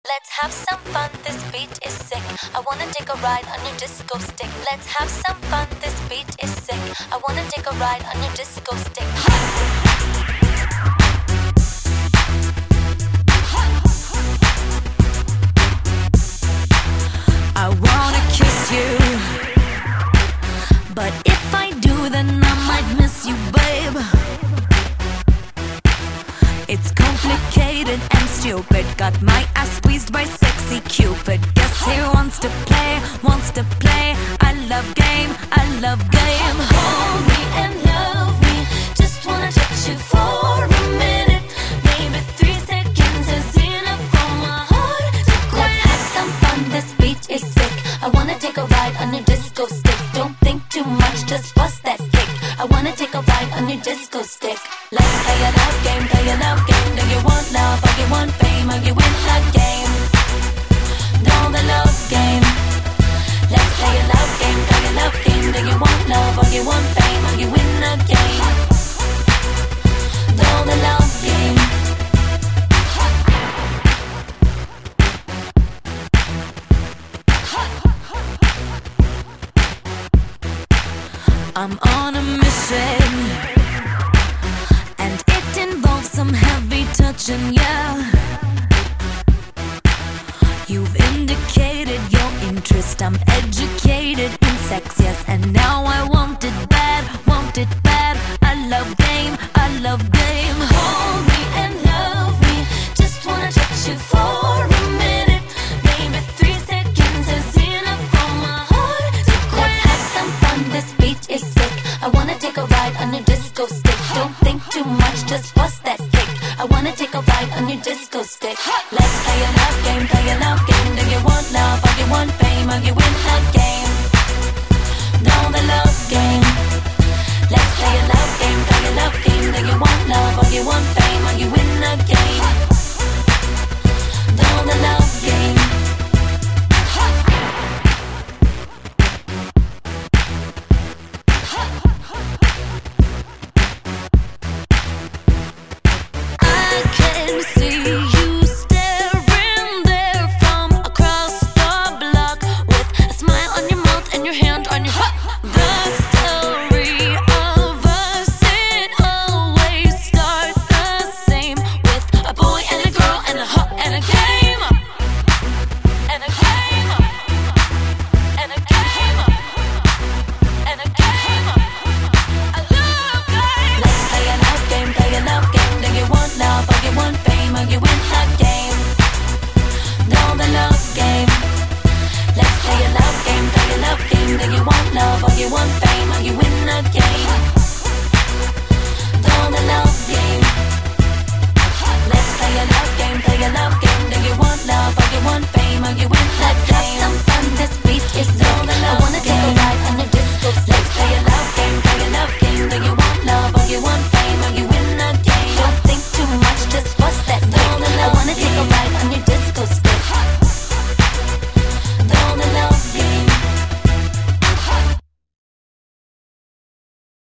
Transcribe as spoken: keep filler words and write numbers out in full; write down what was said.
Let's have some fun, this beat is sick. I wanna take a ride on your disco stick. Let's have some fun, this beat is sick. I wanna take a ride on your disco stick. I wanna kiss you, but if I do, then I might miss you, babe. It's complicated and stupid. Got my ass squeezed by sexy Cupid. Guess he wants to play, wants to play. I love game, I love game. Hold me and love me. Just wanna touch you for a minute. Maybe three seconds is enough for my heart to quit. Let's have some fun, this beat is sick. I wanna take a ride on your disco stick. Don't think too much, just bust that kick. I wanna take a ride on your disco stick. Let's play a love game, play a love game. Do you want love or you want fame? Or you win the game? Know the love game. Let's play a love game, play a love game. Do you want love or you want fame? Or you win the game? Know the love game. I'm on a mission, and it involves some heavy touching, yeah. You've indicated your interest, I'm educated in sex, yes. And now I want it bad, want it bad. I love game, I love game. Hold me and love me. Just wanna touch you for a minute. Maybe three seconds is enough for my heart to quit. Let's have some fun, this beat is sick. I wanna take a ride on your disco stick. Don't think too much, just bust that kick. I wanna take a ride on your disco stick. Let's play a love game, play a love game. Do you want love or you want fame? Or you win the game? Know the love game. Let's play a love game, play a love game. Do you want love or you want fame? Or you win the game?